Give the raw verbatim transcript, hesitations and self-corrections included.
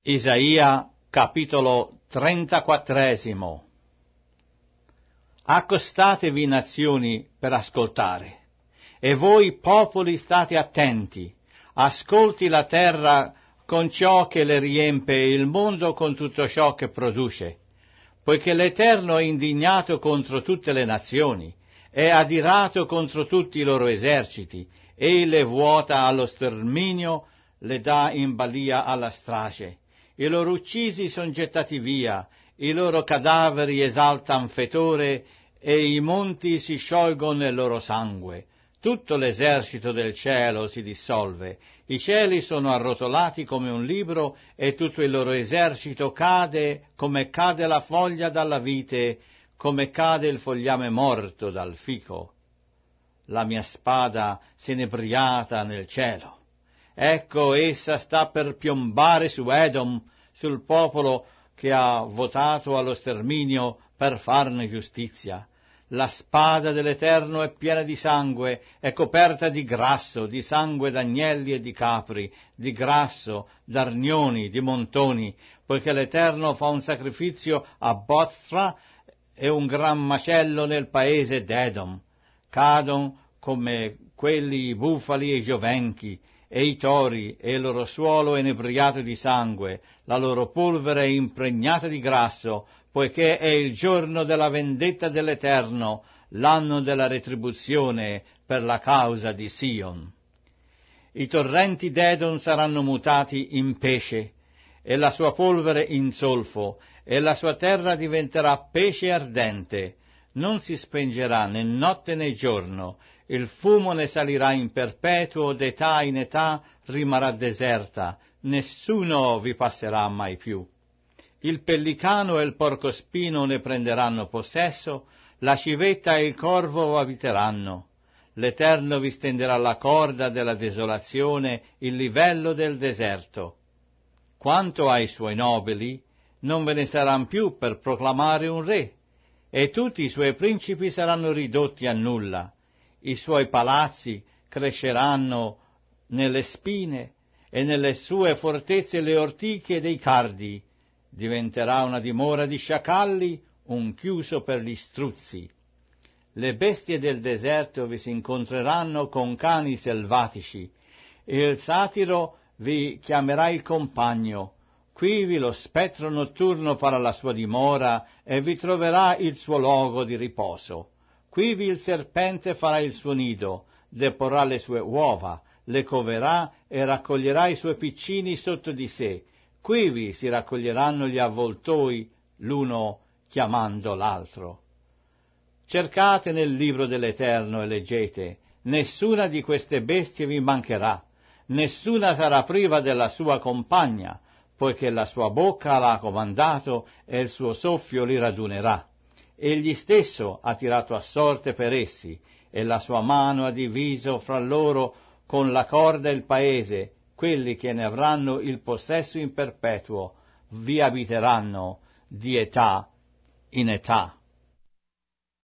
Isaia capitolo trentaquattresimo. Accostatevi nazioni per ascoltare, e voi popoli state attenti, ascolti la terra con ciò che le riempie e il mondo con tutto ciò che produce, poiché l'Eterno è indignato contro tutte le nazioni, è adirato contro tutti i loro eserciti, e le vuota allo sterminio, le dà in balia alla strage. I loro uccisi son gettati via, i loro cadaveri esaltan fetore, e i monti si sciolgono nel loro sangue. Tutto l'esercito del cielo si dissolve, i cieli sono arrotolati come un libro, e tutto il loro esercito cade come cade la foglia dalla vite, come cade il fogliame morto dal fico. La mia spada se n'è briata nel cielo. Ecco, essa sta per piombare su Edom, sul popolo che ha votato allo sterminio per farne giustizia. La spada dell'Eterno è piena di sangue, è coperta di grasso, di sangue d'agnelli e di capri, di grasso, d'arnioni, di montoni, poiché l'Eterno fa un sacrificio a Bozra e un gran macello nel paese d'Edom. Cadon come quelli i bufali e i giovenchi, e i tori, e il loro suolo è inebriato di sangue, la loro polvere è impregnata di grasso, poiché è il giorno della vendetta dell'Eterno, l'anno della retribuzione per la causa di Sion. I torrenti d'Edom saranno mutati in pesce, e la sua polvere in solfo, e la sua terra diventerà pesce ardente. Non si spengerà né notte né giorno, il fumo ne salirà in perpetuo, d'età in età rimarrà deserta, nessuno vi passerà mai più. Il pellicano e il porcospino ne prenderanno possesso, la civetta e il corvo abiteranno. L'Eterno vi stenderà la corda della desolazione, il livello del deserto. Quanto ai suoi nobili, non ve ne saranno più per proclamare un re, e tutti i suoi principi saranno ridotti a nulla. I suoi palazzi cresceranno nelle spine, e nelle sue fortezze le ortiche dei cardi. Diventerà una dimora di sciacalli, un chiuso per gli struzzi. Le bestie del deserto vi si incontreranno con cani selvatici, e il satiro vi chiamerà il compagno. Quivi lo spettro notturno farà la sua dimora, e vi troverà il suo luogo di riposo. Quivi il serpente farà il suo nido, deporrà le sue uova, le coverà e raccoglierà i suoi piccini sotto di sé. Quivi si raccoglieranno gli avvoltoi, l'uno chiamando l'altro. Cercate nel libro dell'Eterno e leggete, nessuna di queste bestie vi mancherà, nessuna sarà priva della sua compagna, poiché la sua bocca l'ha comandato e il suo soffio li radunerà. Egli stesso ha tirato a sorte per essi, e la sua mano ha diviso fra loro con la corda il paese. Quelli che ne avranno il possesso in perpetuo vi abiteranno di età in età.